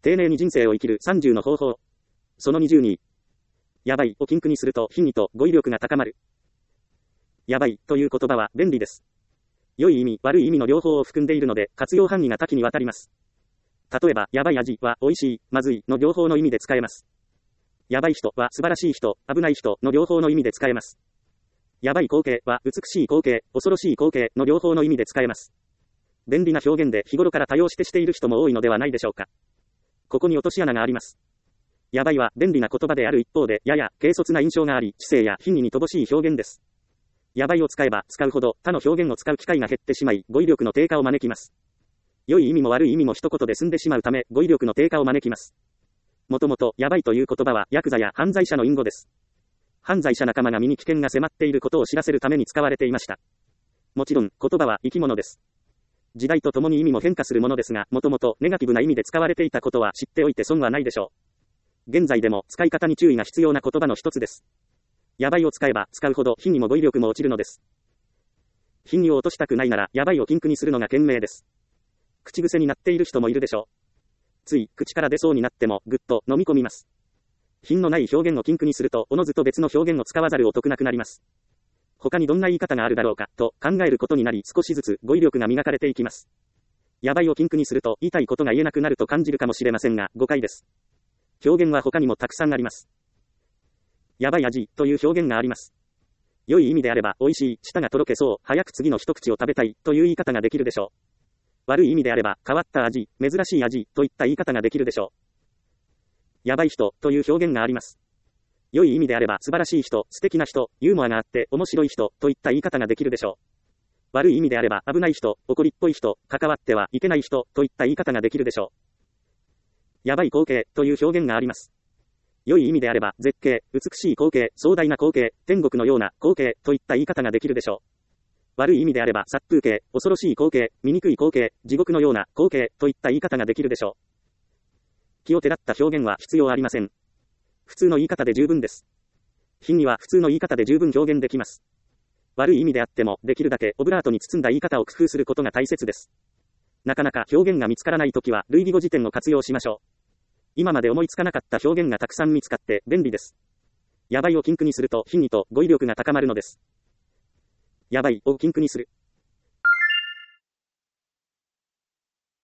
丁寧に人生を生きる30の方法。その22。やばいを禁句にすると品位と語彙力が高まる。やばいという言葉は便利です。良い意味、悪い意味の両方を含んでいるので、活用範囲が多岐にわたります。例えば、やばい味は美味しい、まずいの両方の意味で使えます。やばい人は素晴らしい人、危ない人の両方の意味で使えます。やばい光景は美しい光景、恐ろしい光景の両方の意味で使えます。便利な表現で日頃から多用している人も多いのではないでしょうか。ここに落とし穴があります。やばいは便利な言葉である一方で、やや軽率な印象があり、知性や品位に乏しい表現です。やばいを使えば使うほど他の表現を使う機会が減ってしまい、語彙力の低下を招きます。良い意味も悪い意味も一言で済んでしまうため、語彙力の低下を招きます。もともと、やばいという言葉は、ヤクザや犯罪者の隠語です。犯罪者仲間が身に危険が迫っていることを知らせるために使われていました。もちろん、言葉は生き物です。時代とともに意味も変化するものですが、もともとネガティブな意味で使われていたことは知っておいて損はないでしょう。現在でも使い方に注意が必要な言葉の一つです。やばいを使えば使うほど品位も語彙力も落ちるのです。品位を落としたくないなら、やばいを禁句にするのが賢明です。口癖になっている人もいるでしょう。つい、口から出そうになっても、ぐっと飲み込みます。品のない表現を禁句にすると、おのずと別の表現を使わざるを得なくなります。他にどんな言い方があるだろうか、と考えることになり、少しずつ語彙力が磨かれていきます。やばいを禁句にすると、言いたいことが言えなくなると感じるかもしれませんが、誤解です。表現は他にもたくさんあります。やばい味、という表現があります。良い意味であれば、美味しい、舌がとろけそう、早く次の一口を食べたい、という言い方ができるでしょう。悪い意味であれば、変わった味、珍しい味、といった言い方ができるでしょう。やばい人、という表現があります。良い意味であれば、素晴らしい人、素敵な人、ユーモアがあって、面白い人、といった言い方ができるでしょう。悪い意味であれば、危ない人、怒りっぽい人、関わってはいけない人、といった言い方ができるでしょう。やばい光景、という表現があります。良い意味であれば、絶景、美しい光景、壮大な光景、天国のような光景、といった言い方ができるでしょう。悪い意味であれば、殺風景、恐ろしい光景、醜い光景、地獄のような光景、といった言い方ができるでしょう。気をてらった表現は必要ありません。普通の言い方で十分です。品には普通の言い方で十分表現できます。悪い意味であっても、できるだけオブラートに包んだ言い方を工夫することが大切です。なかなか表現が見つからないときは、類義語辞典を活用しましょう。今まで思いつかなかった表現がたくさん見つかって便利です。やばいを禁句にすると品位と語彙力が高まるのです。やばいを禁句にする。